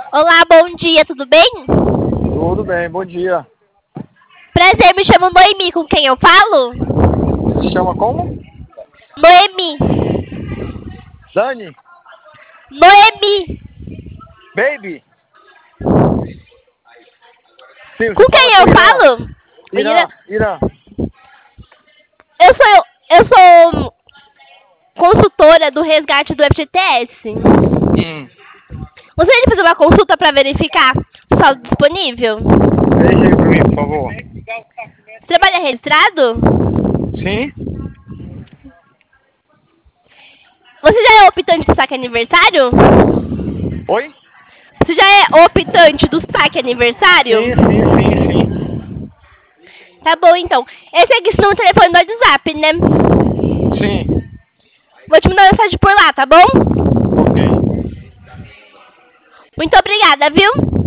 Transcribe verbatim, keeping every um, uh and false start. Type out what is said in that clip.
Olá, bom dia, tudo bem? Tudo bem, bom dia. Prazer, me chamo Noemi, com quem eu falo? Se chama como? Noemi. Dani? Noemi. Baby? Sim, Com você quem fala eu com Irã. falo? Irã, Ira- Irã. Eu sou, eu sou consultora do resgate do F G T S. Hum. Gostaria de fazer uma consulta para verificar o saldo disponível? Veja aí pra mim, por favor. Você trabalha registrado? Sim? Você já é optante do saque aniversário? Oi? Você já é optante do saque aniversário? Sim, sim, sim, sim. Tá bom, então. Esse aqui é o telefone do WhatsApp, né? Sim. Vou te mandar uma mensagem por lá, tá bom? Ok. Muito obrigada, viu?